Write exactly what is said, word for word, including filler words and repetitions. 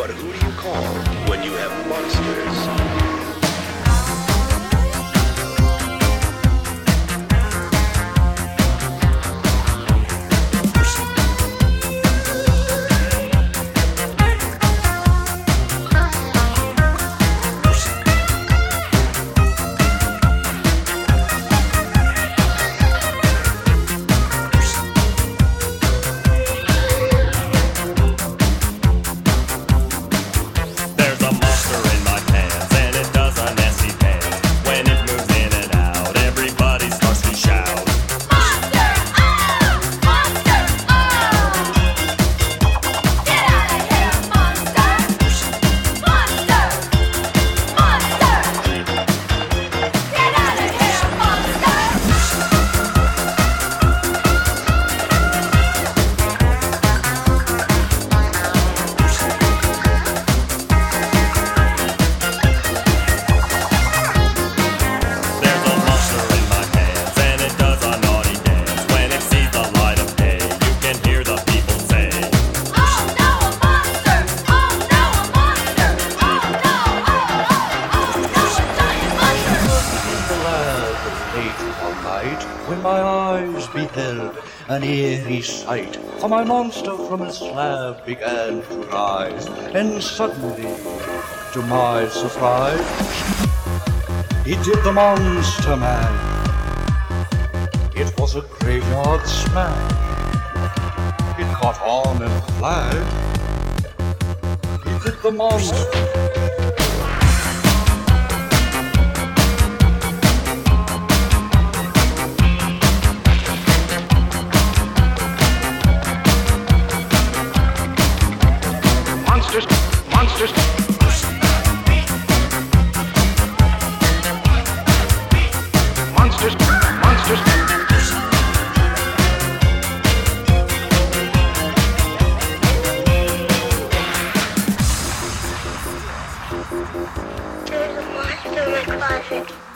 But who do you call when you have monsters? When my eyes beheld an eerie sight, for my monster from his slab began to rise, and suddenly, to my surprise, he did the monster man. It was a graveyard smash. It caught on and flashed. He did the monster. Monsters, monsters, monsters, monsters. There's a monster in my closet.